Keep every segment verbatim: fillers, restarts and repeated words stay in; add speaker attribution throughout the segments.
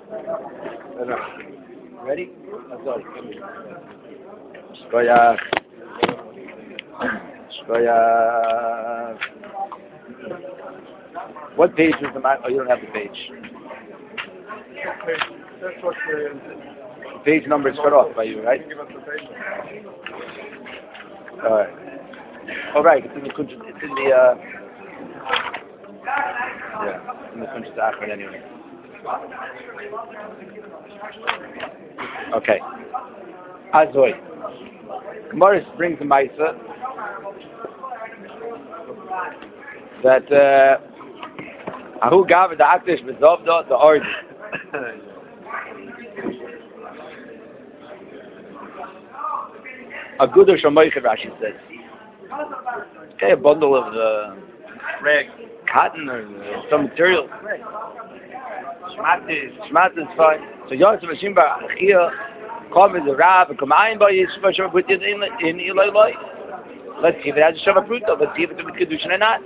Speaker 1: Ready? Shkoyach. Shkoyach. What page is the map? Oh, you don't have the page.
Speaker 2: That's what the
Speaker 1: The page number is cut off by you, right?
Speaker 2: give us the page.
Speaker 1: All right. All right. It's in the Kunj- It's in the. Uh, yeah. It's in the Kunjat Achmed anyway. Okay. Azoy. Gemara brings the Maisa that uh, Ahu Gav the Akdish Bezovda the Ord. A good Shamoich Rashi says. Okay, a bundle of uh,
Speaker 2: Rag.
Speaker 1: cotton or uh, some material.
Speaker 2: Shmatis.
Speaker 1: Shmat is fine. So Yosef Hashim Bar Achia come as a rab and come in by Yisrael Shabbat put it in in Eloi Loi. Let's see if it has a Shabbat Pruta. Let's see if it's a Kedushin or not.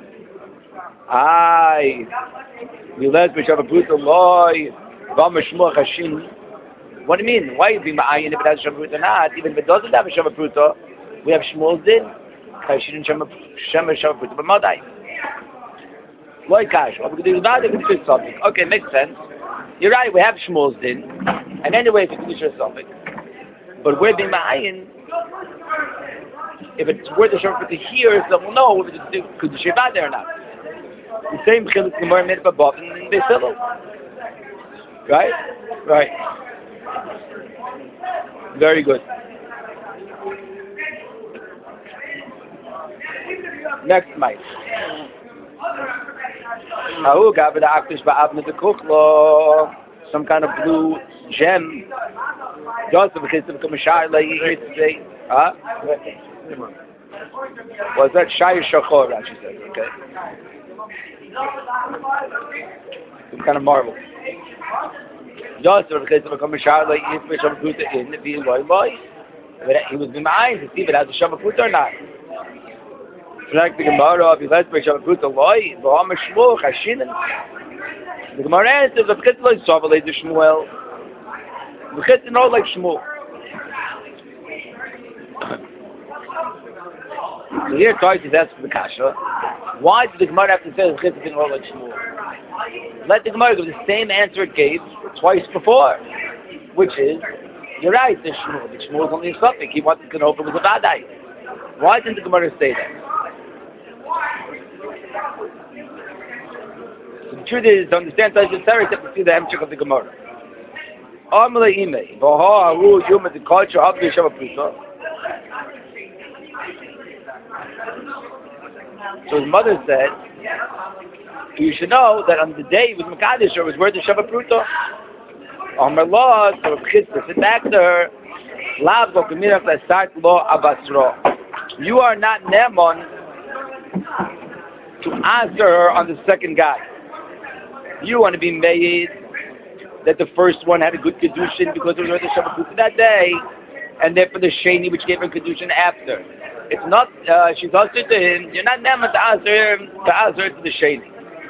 Speaker 1: Aye. We let me Shabbat Pruta Loi. Vam Shmuach Hashin. What do you mean? Why is it ma'ayin if it has a Shabbat Pruta or not? Even if it doesn't have a Shabbat Pruta, we have Shmuel's din. Hashin and Shabbat Pruta. But Madai. Loi Kash. Okay, makes sense. You're right, we have Shmuel's din. And anyway, it's a Kedusha Sophic. But we're being ma'ayin. If it's worth the Shabbat Pruta here, so we'll know if it's Kedusha Bad there or not. The same Chiluk Gemara made up above in Beis Hillel. Right? Right. Very good. Next mic. Ahu gab the aktish ba'avne de kuchlo, some kind of blue gem. Joseph Chesed Kamashai like he say, huh? Was that Shai Shachor? Rashi said, okay. Some kind of marble. Joseph Chesed Kamashai like he put some fruit in the field, boy, boy. He was in my eyes to see if it has a Shabbat fruit or not. Like the Gemara, if you let me Shabbat fruit, boy, V'am Shmuel Chashinen. The Gemara answers, the Chesed like Sovalei the Shmuel. The Chesed not like Shmuel. So here Toys is asking the Kasha, why did the Gemara have to say the Chesed didn't roll like Shmuel? Let the Gemara give the same answer it gave twice before, which is, you're right, the Shmuel. The Shmuel is only a suffix. He wanted to know if it was a Vadai. Why didn't the Gemara say that? So the truth is, to understand Toys is Sarah, you have to see the Hemshech of the Gemara. Amale Ime, Vaha Aru Yuma the culture of the Shabbat Pruta. So his mother said, you should know that on the day it was Mekadosh, it was worth the Shabbat Pruta. Amar Law, so Chizka said back to her, Lav Lo Kamirach Lesart Lo Abasro. You are not Neman to answer her on the second guy. You want to be made that the first one had a good Kedushin because it was worth the Shabbat Pruta that day, and therefore the Sheni which gave her Kedushin after. It's not, uh, she's answered to him, you're not Neman to answer him, to answer to the Sheni.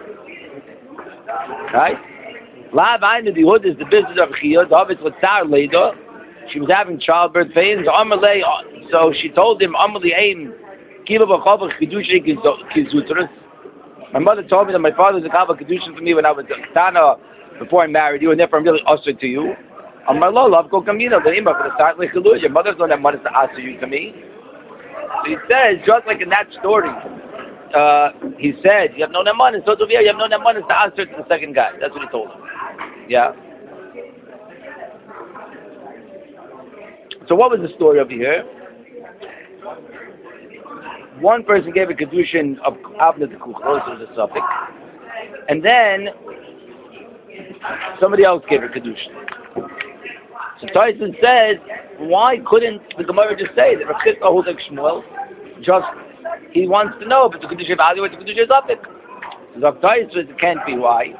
Speaker 1: Right? Lav Ainu the Hood is the business of Chiyah. David was Tsar Leda. She was having childbirth pains. So she told him, my mother told me that my father was a Kava Kedushin for me when I was a Tana before I married you, and therefore I'm really usher to you. Amar Lo, love go kamina, the Imba for the start like Your mother's the one that wanted to answer you to me. So he says, just like in that story, uh, he said, you have no Neman, and so to you have no Neman is the answer to the second guy. That's what he told him. Yeah. So what was the story over here? One person gave a Kedushin of Avna to Kuchros, as a suffix, and then somebody else gave a Kedushin. So Tyson says, why couldn't the Gemara just say that Rav Chizka holds like Shmuel? Just, he wants to know, but the Kedushin evaluates the Kedushin suffix. So Tyson says it can't be. Why?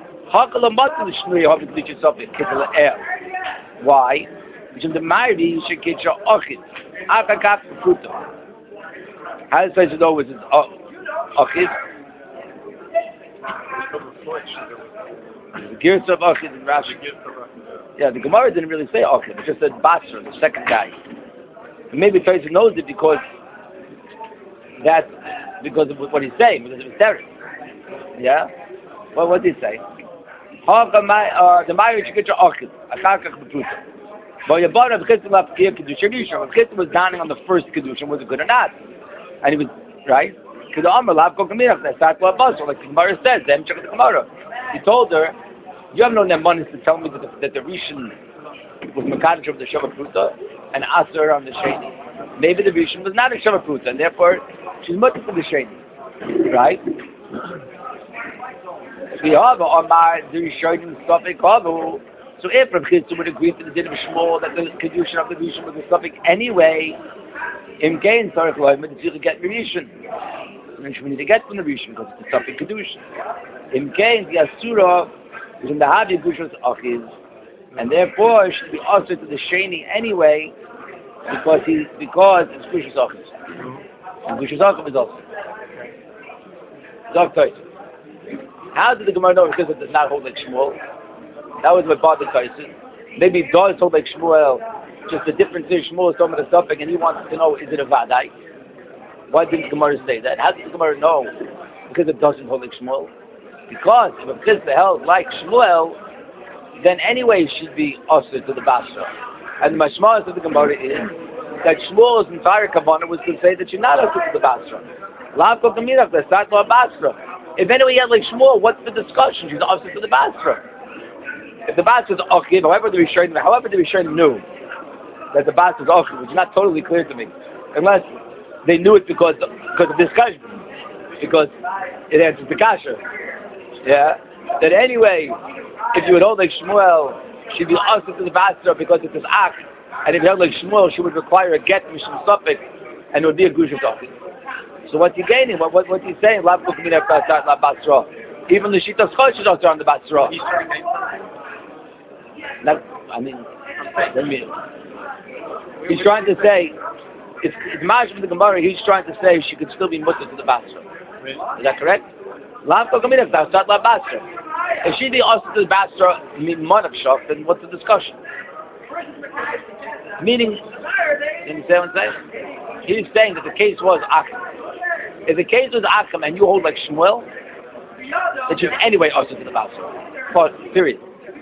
Speaker 1: Why? Because the Ma'ari, you should get your Ochid. Akakaf Fruta. How does Tyson know it's Ochid? The Girsa of Achid in Rashi. Yeah, the Gemara didn't really say Achid. It just said Basra, the second guy. And maybe Taisa knows it because that because of what he's saying, because of his terror. Yeah? Well, what did he say? The Meyer Chikitra Achid, Achakach B'Pruta. But Yabara B'Chitzim L'Apkir Kedusha Rishon. B'Chitzim was dining on the first Kedusha, was it good or not? And he was, right? Because Amr Lav Kokamirach, that's not what Basra, like the Gemara says, them check the Gemara. He told her, you have no nemanis to tell me that the, that the Rishon was Mekadosh of the Shava Pruta and Aser on the Sheni. Maybe the Rishon was not a Shava Pruta, and therefore she's much for the Sheni. Right? So if Rav Chitzur would agree to the din of Shmuel that the Kedushin of the Rishon was a suffix anyway, in gain Sarach Loim, it's you get Rishon. And then we need to get from the Rishon because it's a suffix Kedushin. In gain, the Asura is in the Havi Gushos Achiz, and therefore it should be also to the Sheni anyway, because he because it's Gushos Achiz. And Gushos Achiz is also. How did the Gemara know because it does not hold like Shmuel? That was what bothered Tyson. Maybe it does hold like Shmuel, just the difference is Shmuel is talking about a suffix and he wants to know, is it a Vadai? Why didn't the Gemara say that? How did the Gemara know? Because it doesn't hold like Shmuel. Because if a Chizda held like Shmuel, then anyway it should be usher to the Basra. And the mashmalas of the Gemara is that Shmuel's entire kavanah was to say that you're not usher to the Basra. Lav kol kamirach, that's not to a Basra. If anyway you had like Shmuel, what's the discussion? She's usher to the Basra. If the Basra is okay, however the Rishonim, however the Rishonim knew that the Basra is okay, which is not totally clear to me, unless they knew it because because of this discussion, because it answers the kasha. Yeah, that anyway, if you would hold like Shmuel, she'd be usher to the Basra because it's this act, and if you held like Shmuel, she would require a get from Suffix, and it would be a gush of talking. So what you're gaining, what what, what you're saying, La Basra, even the Shita Schosh is also on the Basra. Not, I mean, I mean, he's trying to say, it's, it's Mash from the Gemara, he's trying to say she could still be mutter to the Basra. Is that correct? If she be also to the Basra, then what's the discussion? Meaning, you understand what I'm saying? He's saying that the case was Achim. If the case was Achim and you hold like Shmuel, it should anyway also to the Basra. But, period.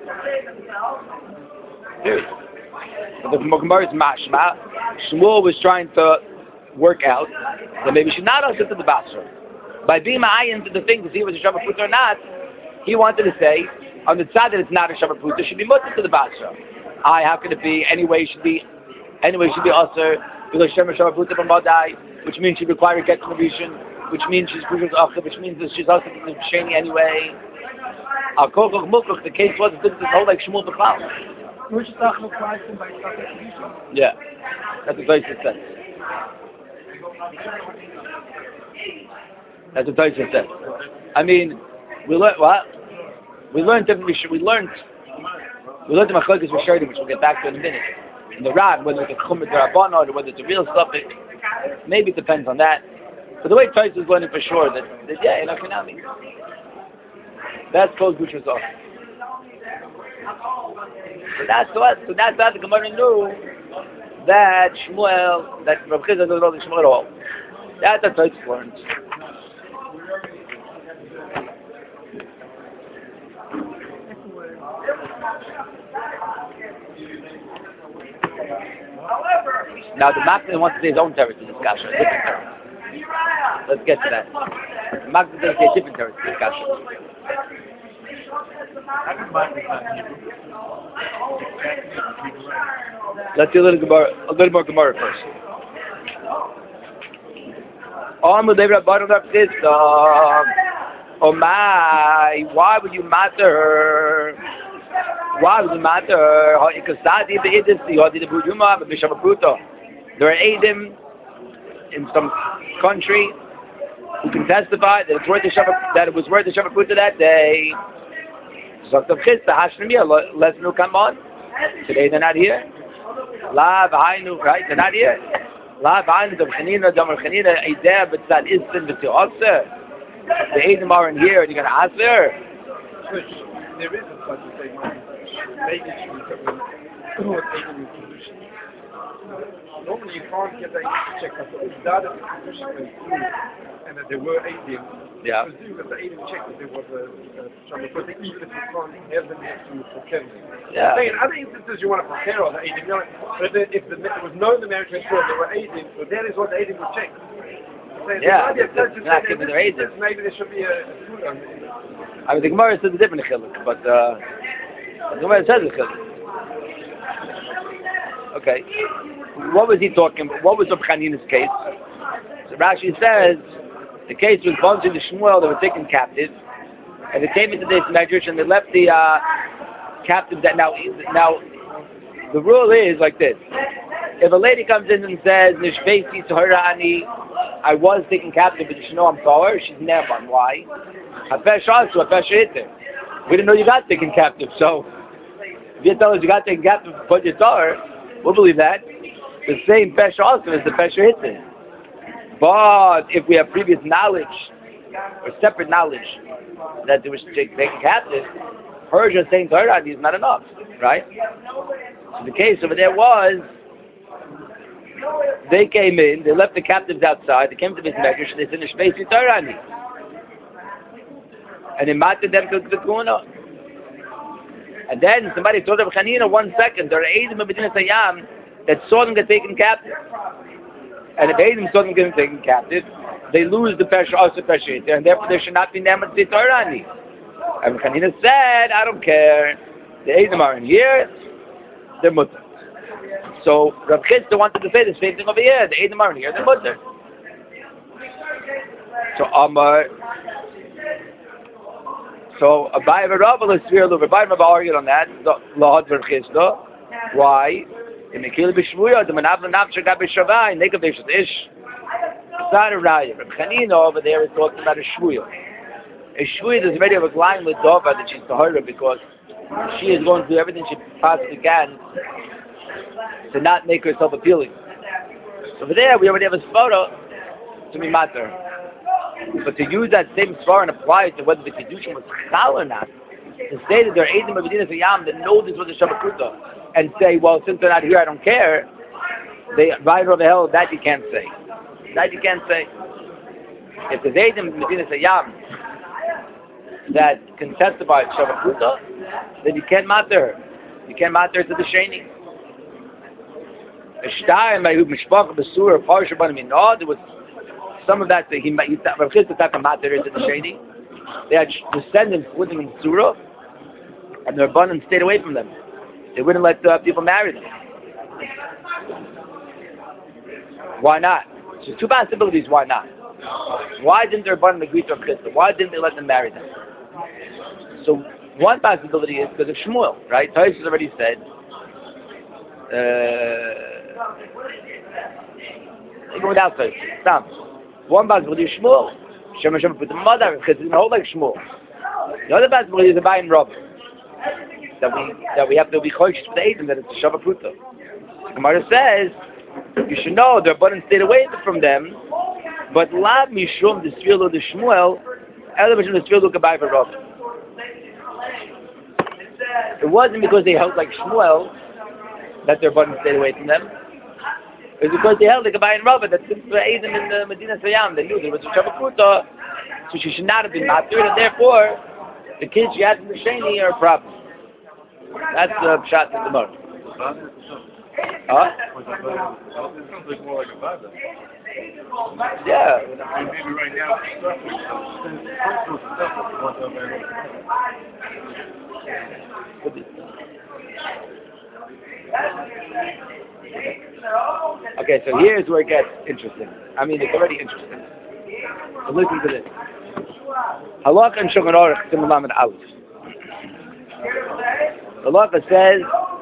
Speaker 1: Period. But the Gemara is mashma. Shmuel was trying to work out that maybe she should not also to the Basra. By being ma'ayin to the thing to see if it was a Shabbat Pruta or not, he wanted to say on the side that it's not a Shabbat Pruta, it should be mutter to the Basra. I, how can it be? Anyway, it should be. Anyway, it should be also because Shabbat Pruta b'madai, which means she requires a get from the Rishon, which means she's which means that she's also the Sheni anyway. Al Kokoch Mukach, the case was it didn't hold like Shmuel B'Chal. Yeah, that's what Taisa said. That's what Taisa said. I mean, we learned what? We learned different. We learned. We learned the Machlokes Rishonim, which we'll get back to in a minute. In the Rag, whether it's a Chumad Rabbanah or whether it's a real suffix, maybe it depends on that. But the way Taisa is learning for sure that, that yeah, in Akinami. That's called Gushos Achiz. So that's what. So that's how the Gemara knew that Shmuel, that Rav Chitzur doesn't know the Shmuel at all. That's what Taisa learns. Now the Makdin wants to say his own terrace in discussion, a different terrace. Let's get to that. The Makdin doesn't say a different terrace in discussion. Let's do a little Gemara, a little more Gemara first. On with David bottom of this. Oh my! Why would you matter? Why would it matter? There are Eidim in some country who can testify that it's worth the Shabbat, that it was worth the Shabbat Pruta that day. Let's no come on. Today they're not here. La v'hainu, right? They're not here. La v'hainu dam chanina dam chanina eidah b'tzad istin b'ti'oser. The Eidim aren't here, and you're gonna ask her.
Speaker 2: there is a such a thing on baby shoes that will taken in position. Normally you can't get that check up, but if that is the position went through and that there were eighteen,
Speaker 1: Yeah.
Speaker 2: presume that the eighteen checked that there was a, a trouble, but even if you can't have them next to protect them.
Speaker 1: Yeah.
Speaker 2: In other instances you want to prepare on the eighteen million, but if, if the, it was known the marriage was good, there were eighteen, so that is what the eighteen would check. So
Speaker 1: Yeah,
Speaker 2: the
Speaker 1: they're not giving their age.
Speaker 2: maybe there should be a, a food on it.
Speaker 1: I mean, the Gemara says a different chiluk, but uh, the Gemara says a chiluk. Okay. What was he talking about? What was Reb Chanina's case? So Rashi says the case was Bonzi and Shmuel that were taken captive, and they came into this medrash and they left the uh, captive. That now, now the rule is like this: if a lady comes in and says Nishbeisi Tahira Ani, I was taken captive, but you should know I'm Tahir, she's never. Why? Hafesh also Hafesh Hitter. We didn't know you got taken captive, so if you tell us you got taken captive, but you're Tahir, we'll believe that. The same Pesh also is the Pesh Hitter. But if we have previous knowledge, or separate knowledge, that there was taken captive, her just saying Tahir Ani is not enough, right? So the case over there was, they came in, they left the captives outside, they came to this medrash, and they said, Nishbeisi Tahira Ani. And they matted them to the Kuna. And then somebody told Reb Chanina, one second, there are Eidim of Medina Sayyam that saw them get taken captive. And if Eidim saw them get taken captive, they lose the Pesha, also Pesha, and therefore there should not be Nemat Tahira Ani. And Reb Chanina said, I don't care, the Eidim are in here, they're mutter. So Rav Chisda wanted to say the same thing over here. The Eidim are in here, they're mutter. So Amar, so Abai Rabba L'Svir Lu, Abai Rabba argued on that. Lahad Rav Chisda. Why? The Mekil B'Shvuya, the Manav L'Nafsha Gab B'Shavai, Nekav V'Shat Ish. It's not a raya. Rav Chanina over there is talking about a Shvuya. A Shvuya is already of a line with Dova that she's Tahira because she is going to do everything she possibly can to not make herself appealing. So over there, we already have a svara to be matter. But to use that same svara and apply it to whether the kedushin was chal or not, to say that they're eidim of Medina Sayyam that know this was a Shabbat and say, well, since they're not here, I don't care. They ride over the hell. That you can't say. That you can't say. If there's eidim of Medina Sayyam that can testify to Shabbat, then you can't matter her. You can't matter her to the sheni. There was some of that that he Rav Chisda thought matter into the shady. They had descendants living in Surah, and the Rabbanan stayed away from them. They wouldn't let uh, people marry them. Why not? So two possibilities. Why not? Why didn't the Rabbanan agree to Rav Chisda? Why didn't they let them marry them? So one possibility is because of Shmuel, right? Taisus has already said. Uh, Even without faith, stop. One possibility is Shmuel. Shema Shema put the mother because it's hold like Shmuel. The other possibility is a buy and rob. That we that we have to be choish for the Eidim that it's a Shava Pruta. Gemara says you should know the Rabbanan stayed away from them, but Lav Mishum the Svilu the Shmuel, Ela Mishum the Svilu Kabai for Rob. It wasn't because they held like Shmuel that their Rabbanan stayed away from them. It's because they held the Gabai and Rabba that since the Eidim in the Medina Sayyam, they knew there was a Shabbat Pruta, so she should not have been matur, and therefore the kids she had from the Sheni are a problem. That's the uh, shot of the Gemara. Huh?
Speaker 2: It sounds like more like a Bada.
Speaker 1: Yeah.
Speaker 2: And maybe right now,
Speaker 1: Okay, so here's where it gets interesting. I mean, it's already interesting. So listen to this. Halakha and Shulchan Aruch Simon and Aleph. Halakha says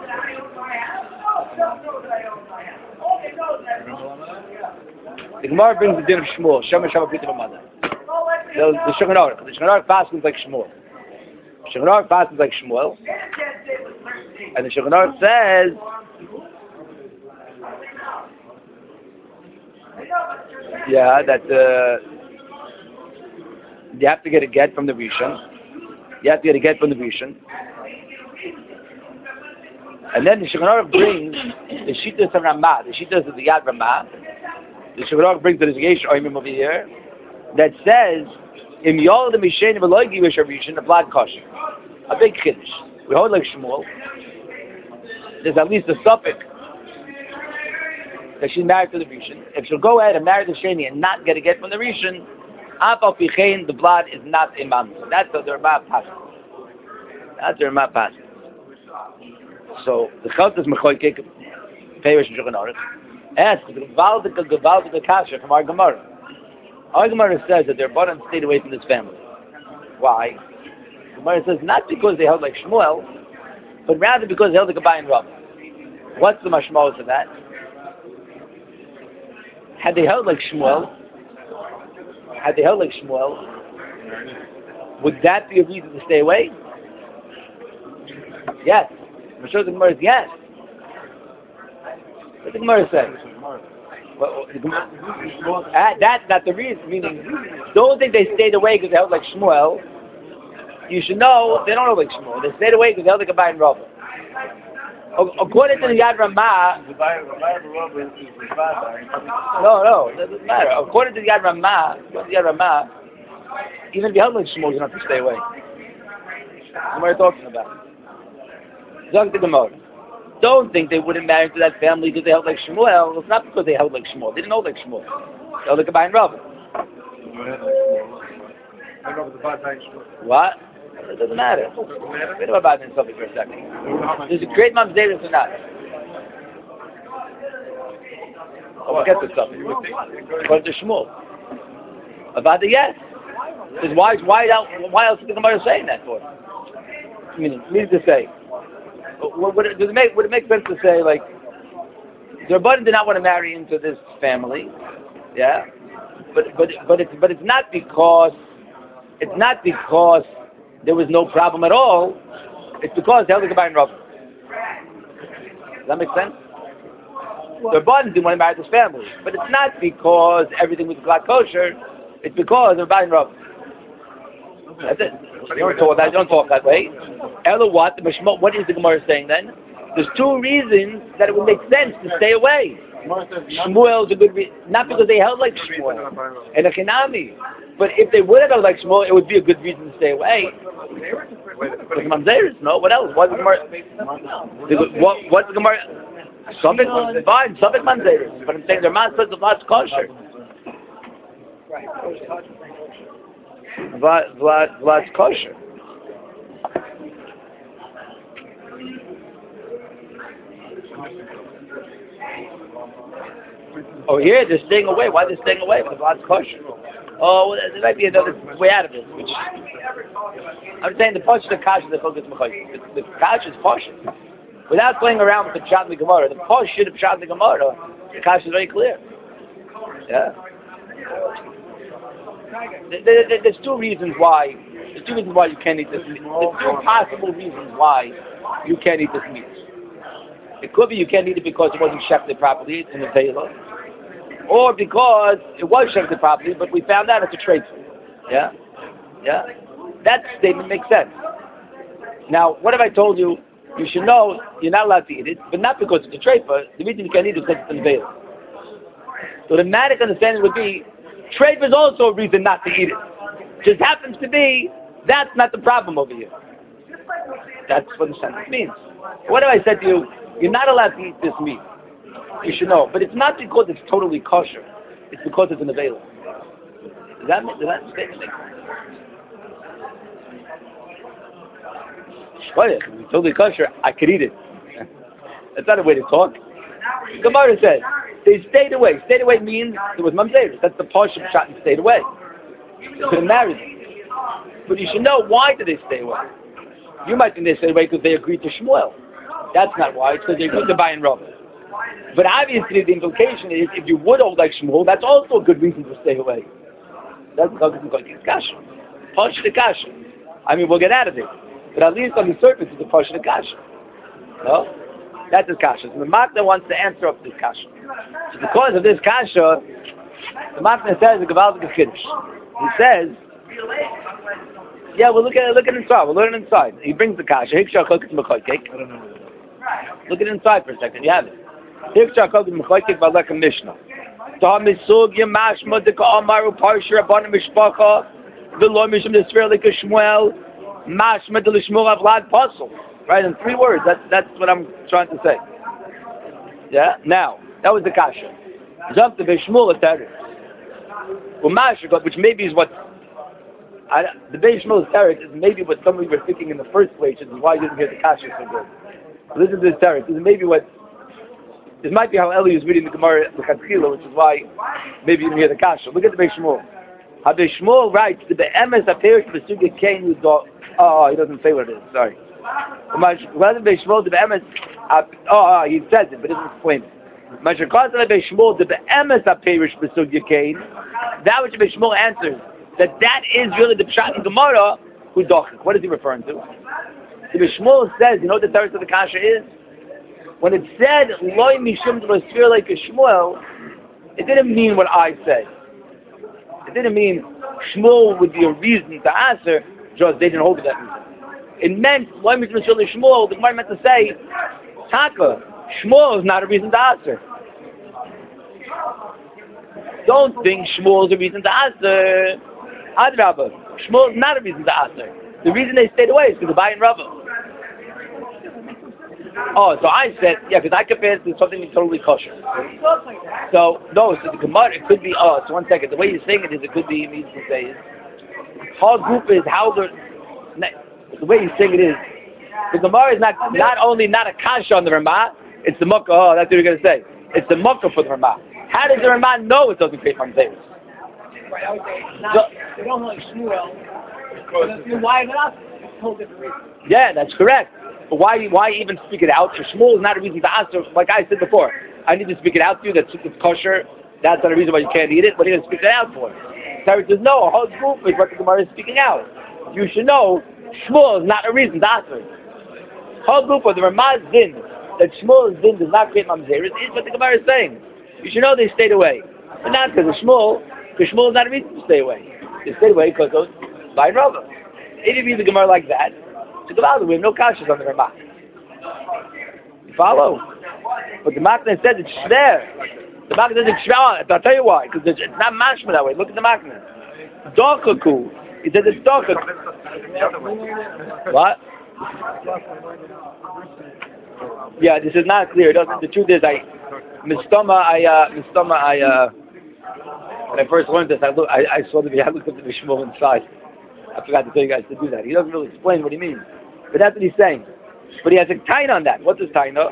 Speaker 1: the Gemara brings the din of Shmuel. Shema Shema Pita B'Mada. So the Shulchan Aruch, the Shulchan Aruch passes like Shmuel. Shulchan Aruch passes like Shmuel, and the Shulchan Aruch says. Yeah, that uh, you have to get a get from the Rishon, You have to get a get from the Rishon. And then the Shulchan Aruch brings the Shittas of Ramah, the Shittas of the Yad Ramah. The Shulchan Aruch brings the Yesh Oimim over here that says, Im Yol the Mishen V'Loi Givish Rishon, the blood kosher. A big Kiddush. We hold like Shmuel. There's at least a suffix that she's married to the Rishon. If she'll go ahead and marry the Sheni and not get a get from the Rishon, Afal Pichein, the blood is not imam. That's the Ramah passage. That's the Ramah passage. So the Chaltas Mechoykek, Perish and Shulchan Aruch, asks the Gevaldika Gevaldika Kasha from our Gemara. Our Gemara says that their bottom stayed away from this family. Why? The Gemara says not because they held like Shmuel, but rather because they held like Abai and Rav. What's the mashmos of that? Had they held like Shmuel, had they held like Shmuel, would that be a reason to stay away? Yes. I'm sure the Gemara is yes. What the Gemara says? Well, the Gemara, uh, that's not the reason. Meaning, don't think they stayed away because they held like Shmuel. You should know they don't hold like Shmuel. They stayed away because they held like a Abai and Rav. According to the Yad Ramah, no, no, it doesn't matter. According to the Yad Ramah, according to the Yad Ramah, even if you held like Shmuel, you don't have to stay away. What are you talking about? Zog the Gemara. Don't think they wouldn't marry to that family because they held like Shmuel. It's not because they held like Shmuel. They didn't hold like Shmuel. They held like a Abai and Rav. What? It doesn't matter. Wait about this subject for a second. There's a great mamzeris or not. Oh, forget the subject. According to Shmuel. About the yes. Because why, why, why else is the Gemara saying that for? I mean, meaning to say, would it, does it make, would it make sense to say, like, the Rabbanan did not want to marry into this family, yeah? But, but, but, it's, but it's not because, it's not because there was no problem at all. It's because they held the Abai and Rav. Does that make sense? The Rabbanan didn't want to marry this family, but it's not because everything was glad kosher. It's because of Abai and Rav. That's it. You don't talk that. You don't talk that way. Ella, what? The Mishmot, what is the Gemara saying then? There's two reasons that it would make sense to stay away. Shmuel is a good reason, not because they held like Shmuel and a Kenami, but if they would have held like Shmuel, it would be a good reason to stay away. But Mamzeris, no. What else? What's the Gemara? What? What's the Gemara? Something fine. Something Mamzeris, but I'm saying their man says the last kosher. Vlad, Vlad, Vlad's kosher. Oh, here they're staying away. Why are they staying away? Because Vlad's kosher. Oh, well, there might be another way out of it. Which I'm saying the posh the kash the focus the, the kash is posh. Without playing around with the pshat and the gemara, the posh should have pshat and the gemara. The kash is very clear. Yeah. There's two reasons why. There's two reasons why you can't eat this meat. There's two possible reasons why you can't eat this meat. It could be you can't eat it because it wasn't shechted properly in the Vela, or because it was shechted properly, but we found out it's a trade food. Yeah, yeah. That statement makes sense. Now, what if I told you you should know you're not allowed to eat it, but not because it's a trade food. The reason you can't eat it is because it's in the Vela. So the matic understanding would be. Treif is also a reason not to eat it. Just happens to be, that's not the problem over here. That's what the sentence means. What if I said to you, you're not allowed to eat this meat? You should know. But it's not because it's totally kosher. It's because it's an available. Does that make, does that make sense? It's totally kosher, I could eat it. That's not a way to talk. Gemara says, they stayed away. Stayed away means it was mamzeris. That's the partial shot and stayed away. They couldn't marry them. But you should know, why did they stay away? You might think they stayed away because they agreed to Shmuel. That's not why. It's because they agreed to Abai and Rav. But obviously the implication is, if you would hold like Shmuel, that's also a good reason to stay away. That's because it's kasha. Push the kasha. I mean, we'll get out of it. But at least on the surface, it's a push the kasha. No? That's his kasha. So the Matna wants to answer up this kasha. So because of this kasha, the Matna says the Gavaldik Kiddush. He says, Yeah, we're looking at looking inside. We're learning inside. He brings the kasha. Hiksha chokit mechoykek.
Speaker 2: I don't know.
Speaker 1: Look at inside for a second. You have it. Hiksha chokit mechoykek balek mishnah. Da misug yemashma deka amaru parsha rabbanim mishpacha v'lo mishum desfer like Shmuel mashma de l'shmur avlad pasul. Right in three words. That's that's what I'm trying to say. Yeah. Now that was the kasha. Jump to Beishmul Teretz. Well, Mashra, which maybe is what I, the Beishmul Teretz is maybe what somebody were thinking in the first place, which is why you didn't hear the kasha so good. So this is the Teretz. This is maybe what this might be how Eli was reading the Gemara the Chatzchila, which is why maybe you didn't hear the kasha. Look at the Beishmul. How Beishmul writes the Be'emes appears to the Suga Kain who do. Oh, he doesn't say what it is. Sorry. Well, the Beishmul the Be'emes. Oh, he says it, but he doesn't explain it. That which Beishmul answers, that that is really the Pshat in Gemara, who dochik. What is he referring to? The Beishmul says, you know what the teretz of the kasha is? When it said, Loi mishum d'losfir like a Shmuel, it didn't mean what I said. It didn't mean Shmuel would be a reason to answer, just they didn't hold it that reason. It meant, Loi mishum d'losfir like Shmuel, the Gemara meant to say, Taka, Shmuel is not a reason to answer. Don't think Shmuel is a reason to answer. Adrabah, Shmuel is not a reason to answer. The reason they stayed away is because of Ayin Rava. Oh, so I said, yeah, because I compared it to something totally kosher. So, no, so the Gemara, it could be, oh, so one second, the way you're saying it is, it could be, it means to say is, how group is, how the, the way you're saying it is, the Gemara is not not only not a kasha on the Ramah, it's the mukkah. Oh, that's what you're going to say. It's the mukkah for the Ramah. How does the Ramah know it doesn't create mamzeres?
Speaker 3: Right, I would say it's not, they don't like Shmuel. Why is it us? It's a whole different reason.
Speaker 1: Yeah, that's correct. But why why even speak it out? If Shmuel is not a reason to answer, like I said before, I need to speak it out to you that it's kosher. That's not a reason why you can't eat it. What are you going to speak it out for? Sarah says, no, a whole group is what the Gemara is speaking out. You should know Shmuel is not a reason to answer. Whole group of the Ramah's din that Shmuel's din does not create mamzeres is what the Gemara is saying. You should know they stayed away, but not because of Shmuel, because Shmuel is not a reason to stay away. They stayed away because of Bayin Rava. If you read the Gemara like that, to go out, we have no kashas on the Ramah. You follow? But the Makna said it's shver. The Makna says it's shver. I'll tell you why. Because it's not mashma that way. Look at the Makna. Dochaku. He says it's dochaku. What? Yeah, this is not clear. The truth is, I, Mistoma, I, uh, Mistoma, I, uh, when I first learned this, I, look, I, I saw the, I looked at the Bishmol inside. I forgot to tell you guys to do that. He doesn't really explain what he means, but that's what he's saying. But he has a taina on that. What is taina?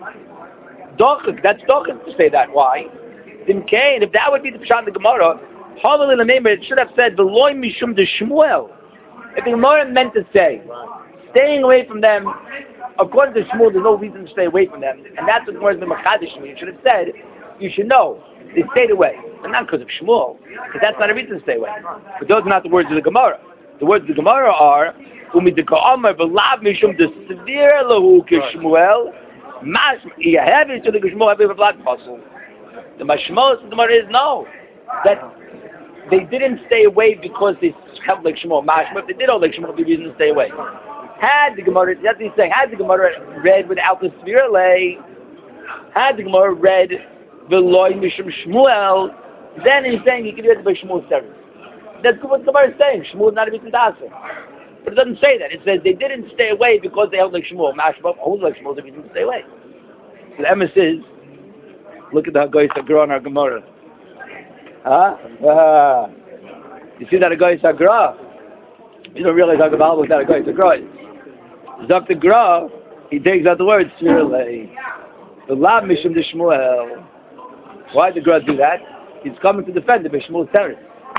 Speaker 1: Dochik. That's dochik to say that. Why? Dimkein. If that would be the pshat in the Gemara, it should have said V'loi mishum de Shmuel. If the Gemara meant to say, staying away from them, according to Shmuel, there's no reason to stay away from them. And that's what the Gemara has been machadish me. You should have said, you should know, they stayed away. But not because of Shmuel, because that's not a reason to stay away. But those are not the words of the Gemara. The words of the Gemara are, Umidika Omer v'lav mishum de severe lahu k'Shmuel, mas yahevi to the Shmuel have a blood puzzle. The mashmos of the Gemara is no. That they didn't stay away because they held like Shmuel. Mashma, if they did hold like Shmuel, it would be reason to stay away. Had the Gemara, that's what he's saying, had the Gemara read without the Severe lay, had the Gemara read V'loi Mishum Shmuel, then he's saying he could read it by Shmuel's service. That's what the Gemara is saying. Shmuel is not a reason to answer. But it doesn't say that. It says they didn't stay away because they held like Shmuel. Mashma, hold like Shmuel is a reason to stay away. So the emes is, look at the Hagoy Sagra on our Gemara. Huh? Ah. You see that Hagoy Sagra? You don't realize how the Bible is that Hagoy Sagra is. Doctor Gra, he takes out the word Svirlei. The Lav Mishum de Shmuel. Why did Gra do that? He's coming to defend the Bishmuel's Teretz.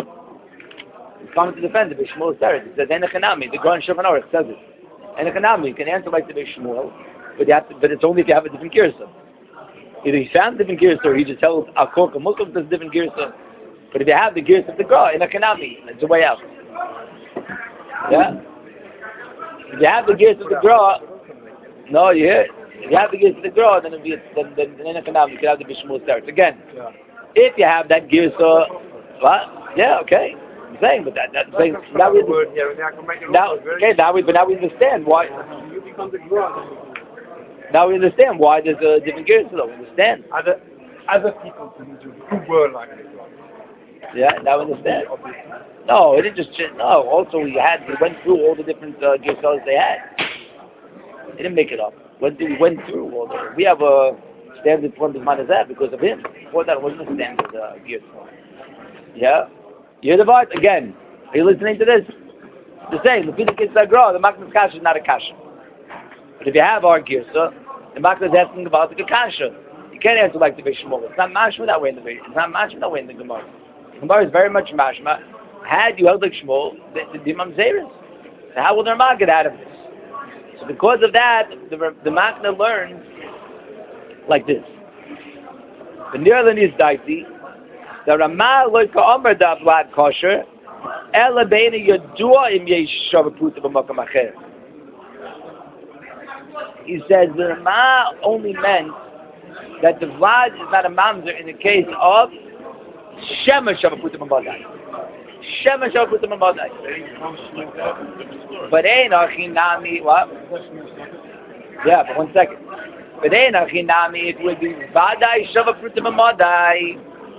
Speaker 1: He's coming to defend the Bishmuel's Teretz. He says, Enechanami, the Gra in Shulchan Aruch says it. Enechanami, you can answer like the Bishmuel, but, you have to, but it's only if you have a different Girsa. Either he found a different Girsa or he just held Akok, a Muslim does different Girsa. But if you have the Girsa of the Gra, Enechanami, it's a way out. Yeah? If you have the gears of the Gra, no, you hear it. If you have the gears of the Gra, then it'll be then then then you can have the Bishmul Teretz again. Yeah. If you have that gears, uh, what? Yeah, okay. I'm saying, but that, that's saying, now we,
Speaker 2: word here, and I can make it
Speaker 1: now,
Speaker 2: also very
Speaker 1: okay, now we, but now we understand why,
Speaker 2: you become the ground.
Speaker 1: now we understand why there's a different gears, though, we understand.
Speaker 2: Other, other people couldn't do who were like this.
Speaker 1: Yeah, now we understand. No, it didn't just, ch- no, also we had, we went through all the different uh, gear colors they had. They didn't make it up. Went through, we went through all the, we have a standard one of that because of him. Before that, it wasn't a standard uh, gear. Yeah? You hear the voice? Again, are you listening to this? The same, the Pita Kids Sagra, the Maknas Kasha is not a Kasha. But if you have our gear, so the Maknas is asking about the Kasha. You can't answer like the Bishmol. It's not mashma that way in the It's not mashma that way in the Gemara. The Gemara is very much mashma. Had you held like Shmuel, the, the Dimam Zeris. So how will the Ramah get out of this? So because of that, the, the Makna learns like this. The Nirlan is daiti. The Ramah loika omer da vlad kosher. Ela beina yadua im yesh shavaputa b'makam acher. He says the Ramah only meant that the vlad is not a mamzer in the case of shema shavaputa b'madai. Shema shavaputa b'madai. But ain't achinami what? Yeah, but one second. But ain't achinami, it would be vadai shavaputa b'madai.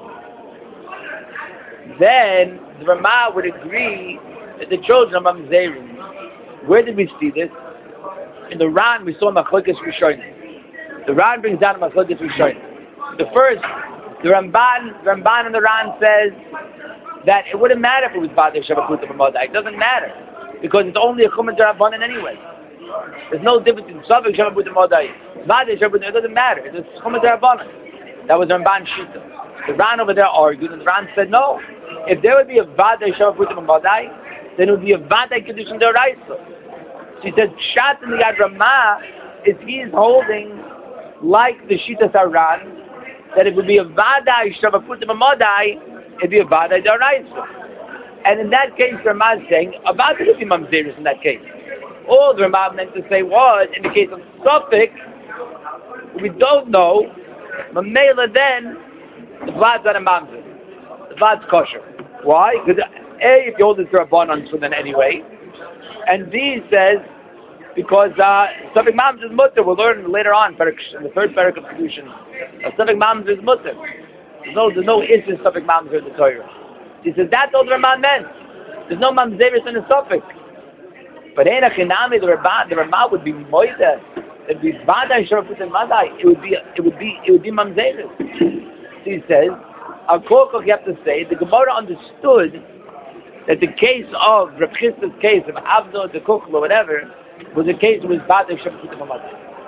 Speaker 1: Then the Ramah would agree that the children of Mamzerim. Where did we see this? In the Ran, we saw Machlokes Rishonim. The Ran brings down Machlokes Rishonim. The first, the Ramban, the Ramban and the Ran says that it wouldn't matter if it was Vadei Shavakuta B'Madai. It doesn't matter because it's only a Chumash D'Rabbanan anyway. There's no difference in Shavik Shavakuta B'Madai. Vadei Shavakuta, it doesn't matter. It's Chumash D'Rabbanan. That was Ramban Shita. The Ran over there argued, and the Ran said no. If there would be a Vadei Shavakuta B'Madai, then it would be a Vadei Kedushin D'Oraisa. So he said, Pshat in the Yad Ramah is he's holding like the Shita Saran, that it would be a Vadai Shavakuta B'Madai, it'd be a Vadai D'Oraisa. And in that case, Ramah is saying, a Vadai would be Mamzeris in that case. All the Ramah meant to say was, in the case of Suffolk, we don't know, Mamela then, the Vlad's not a Mamzer. The Vlad's kosher. Why? Because A, if you hold it to Rabbanan, so then anyway. And B says, because uh, Suffolk Mamzer is mutter. We'll learn later on, in the third parak of Kedushin. Suffolk Mamzer is mutter. There's no, there's no issue Suffolk Mamzer in the Torah. He says, that's all the Ramah meant. There's no Mamzeris in the Suffolk. But Eina Chinami, the Ramah, the Ramah would be Moida. It'd be Vadai Shorafut and Madai. It would be, it would be, it would be Mamzeris. So he says, Al Korkoch, you have to say, the Gemara understood that the case of Reb Chista's case of Avdo, the Kuchel, or whatever, was a case where it was Vadai Shorafut and Madai.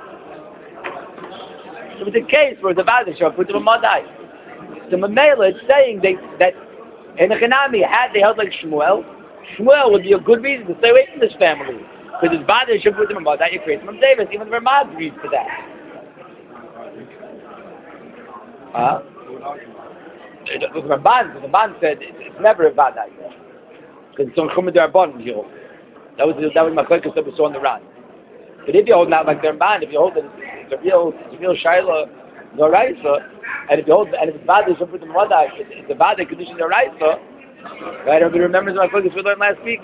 Speaker 1: It was a case where the Vadai Shorafut and Madai. So Mamela is saying they, that in the Chinami, had they held like Shmuel, Shmuel would be a good reason to stay away from this family. Because it's bad, they should put them about that, you create them Davis. Even the Ramah agrees to that. Huh? The Ramban, the Ramban said it's, it's never a bad idea. Because it's on Chumad D'Rabbanan here. That was, that was my focus that we saw on the Ran. But if you hold not like the Ramban, if you hold that it's, it's a real, it's a real Shaila, Zoraisa, and if you hold, and if it's bad, they should put them about that, it's, it's a bad condition Zoraisa, right? Everybody remembers my focus we learned last week?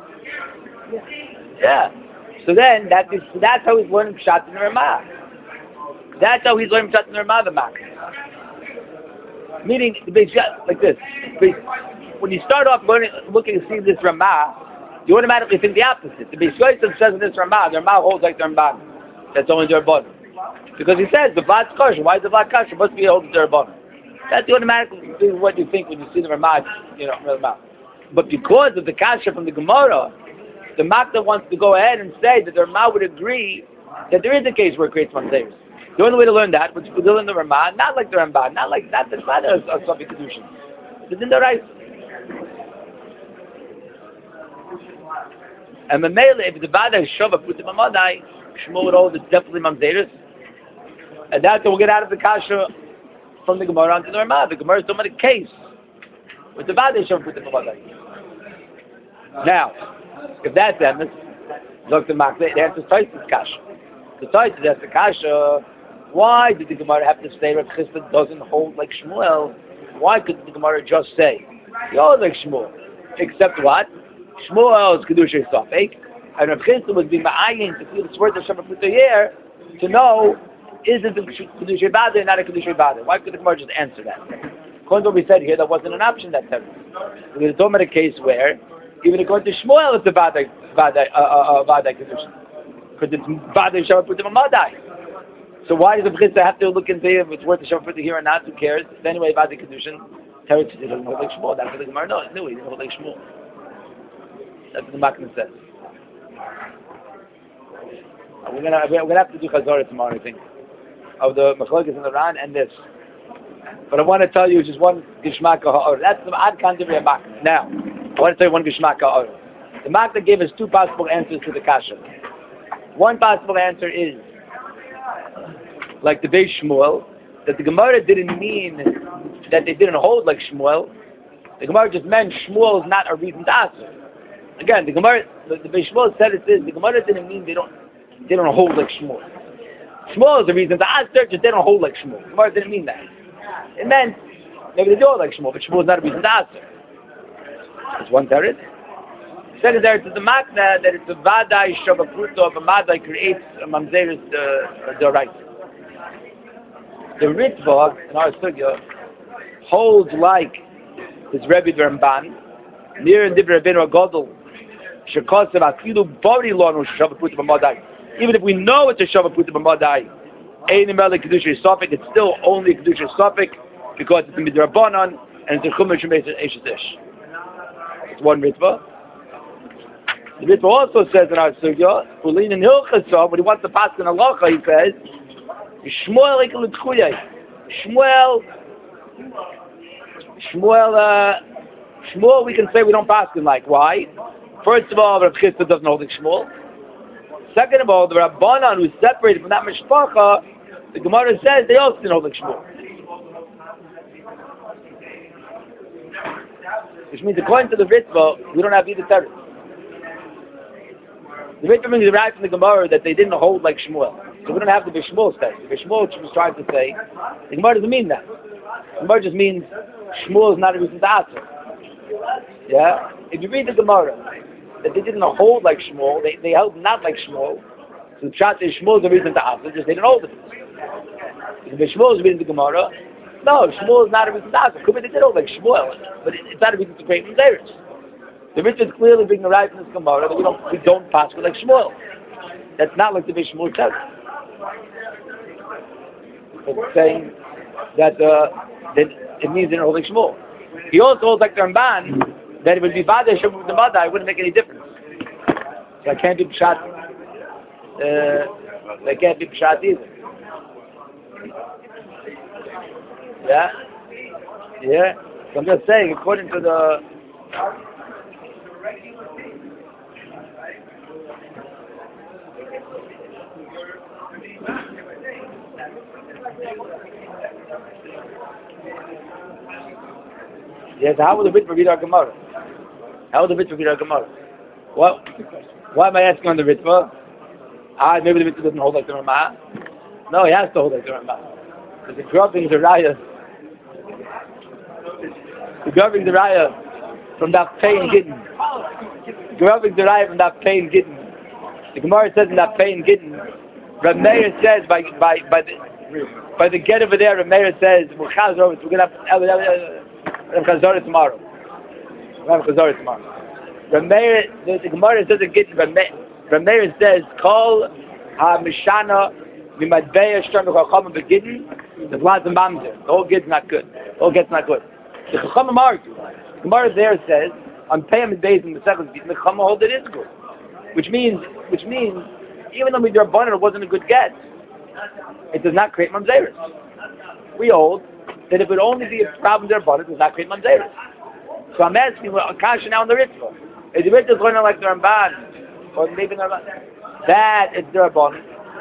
Speaker 1: Yeah. So then, that is, that's how he's learning Pshat in the Ramah. That's how he's learning Pshat in the Ramah, the Mak. Meaning, the big shot, like this. When you start off learning, looking to see this Ramah, you automatically think the opposite. The Beis Yosef says in this Ramah, the Ramah holds like the Ramban. That's only the Rabbanan. Because he says, the Vlad's kosher. Why is the Vlad kosher? It must be holding the Rabbanan. That's automatically what you think when you see the Ramah, you know, Ramah. But because of the kasha from the Gemara, the Makta wants to go ahead and say that the Ramah would agree that there is a case where it creates Mamzeris. The only way to learn that was to learn the Ramah, not like the Ramban, not like that, that's not a, a Suffolk Kedushin. It's in the right. And Mamela, if the Vada is Shova put the Mamadai, Shmuel would hold it's definitely Mamzeris. And that's how we'll get out of the kasha from the Gemara onto the Ramah. The Gemara is talking about a case with the Vada is Shova put the Mamadai. Now, if that's emes, Doctor Makle, it answers Taisus kasha. The Taisus asks the kasha, why did the Gemara have to say Reb Chista doesn't hold like Shmuel? Why couldn't the Gemara just say, he holds like Shmuel? Except what? Shmuel's Kedusha Safek, and Rav Chisda was being ma'ayin to feel the word of Shabbat Puta here to know is it a Kedusha Bada or not a Kedusha Bada? Why could the Gemara just answer that? According to what we said here, that wasn't an option that time. We're talking about a case where even according to Shmuel it's a Bada Bada uh, uh, Bada Kedusha. Because it's Bada Shabbat Puta Mamadai. So why does the Bechitza have to look and see if it's worth the Shabbat Puta here or not? Who cares? It's anyway Bada Kedusha. Teretz doesn't hold like Shmuel. That's what the Gemara knows. No, he didn't hold like Shmuel. That's what the Makna says. We're gonna we're gonna have to do Chazorah tomorrow, I think, of the Machlokes and the Ran and this. But I want to tell you just one Gishmak Ha'or. That's the Ad Kan Divrei Makna. Now, I want to tell you one Gishmak Ha'or. The Makna gave us two possible answers to the Kasha. One possible answer is like the Beis Shmuel, that the Gemara didn't mean that they didn't hold like Shmuel. The Gemara just meant Shmuel is not a reason to answer. Again, the Gemara, the, the Beis Shmuel said it is, the Gemara didn't mean they don't, they don't hold like Shmuel. Shmuel is the reason to answer, just they don't hold like Shmuel. The Gemara didn't mean that. It meant, maybe they do hold like Shmuel, but Shmuel is not a reason to answer. That's one teretz. Second teretz is the Makna, that it's a Vadai Shabbat Puta, a Madai creates a Mamzeris the right. The Ritva, in our sugya, holds like his Rebbe Ramban, near in Dibra Rabbeinu Agadol, Shekosev Afilu Bori Lonu Shabbat Puta B'Madai. Even if we know it's a Shabbat Puta B'Madai, Ein Mele Kedusha Safek, it's still only Kedusha Safek because it's a Midrabanan and it's a Chumash Shemeis Eishes Ish. It's one Ritva. The Ritva also says in our sugya, Ulin in Hilchasov, when he wants to pass in Halacha, he says, Shmuel Ekel L'Tchuyay. Shmuel, Shmuel, uh, Shmuel, we can say we don't pass him like. Why? First of all, Rav Chisda doesn't hold like Shmuel. Second of all, the Rabbanan who's separated from that Mishpacha, the Gemara says they also didn't hold like Shmuel. Which means according to the Ritva, we don't have either teretz. The Ritva brings it right from the Gemara that they didn't hold like Shmuel. So we don't have the Bishmul text. The Bishmul was trying to say, the Gemara doesn't mean that. The Gemara just means Shmuel is not a reason to answer. Yeah? If you read the Gemara, that they didn't hold like Shmuel, they, they held not like Shmuel, so the Pshat is Shmuel is a reason to answer, just they didn't hold it. If the Bishmul is reading the Gemara, no, Shmuel is not a reason to answer. Could be they did hold like Shmuel, but it, it's not a reason to create Mizerus. The Rishon is clearly bringing the right from this Gemara that we don't, we don't pass with like Shmuel. That's not like the Bishmul says. It's saying that, uh, that it means they're holding Shmuel. He also holds like the Ramban that it would be Bada Shabbat with the Bada, it wouldn't make any difference. So I can't be Pshat. Uh, I can't be Pshat either. Yeah? Yeah? So I'm just saying, according to the. Yes, how would the Ritva read our Gemara? How would the Ritva read our Gemara? What? Why am I asking on the Ritva? Ah, maybe the Ritva doesn't hold like the Ramah. No, he has to hold like the Ramah. Because the grubbing is a raya. The grubbing is a raya from that pain gittin. The grubbing is a raya from that pain gittin. The Gemara says in that pain gittin, Rav Meir says by by by the by the get over there, Rav Meir says we're gonna have Rav Chazorah tomorrow. Rav Chazorah tomorrow. Rav Meir, the, the Gemara says again. Rav Meir says, "Call ha mishana mimadbeya shtarnu chachamim begidin." The blood and mamzer. The whole gid's not good. The whole gid's not good. The chachamim argue. The Gemara there says, "On payam days in the second gid, the chachamim hold it is good," which means, which means, even though the Rabbanan it wasn't a good get, it does not create mamzeres. We hold that if it only be a problem there, but it does not create mamzeres. So I'm asking, well, Kasha now in the Ritva. Is the Ritva going on like the Ramban? Or maybe the Ramban? That is the Rabban.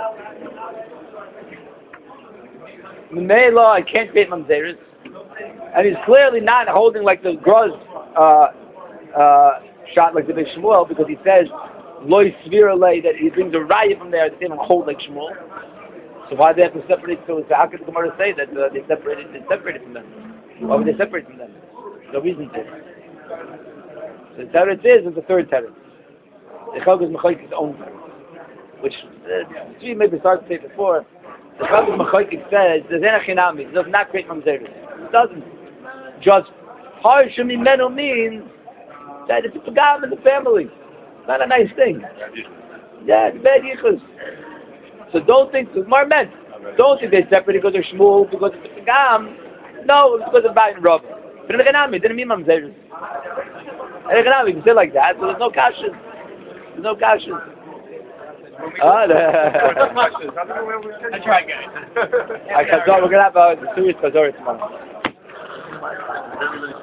Speaker 1: Mimei law, I can't create mamzeres. And he's clearly not holding like the Groz uh, uh, shot like the Big Shmuel, because he says, Loi Svirale, that he brings a raya from there that they don't hold like Shmuel. So why do they have to separate? So how could the Gemara say that uh, they separated? They separated from them. Why would they separate from them? No reason to. The teretz is, is the third teretz. The Chalk is Mechayk's own teretz. Which, uh, three maybe started to say before, the Chalk is Mechayk's says, there's an achinami, it does not create mamzeres. It doesn't. Just, Harshim Imenu means that it's a pagam in the family. It's not a nice thing. Yeah, it's bad yichus. So don't think, it's more meant. Don't think they're separate because they're shmul, because it's a pagam. No, it's because of Bayin Rob. But in the Ganami, it didn't mean mamzeres. In the Ganami, you can say like that, so there's no kashes. There's no kashes. Ah,
Speaker 3: That's right, guys.
Speaker 1: I can, we're going to have a serious Chazorah tomorrow.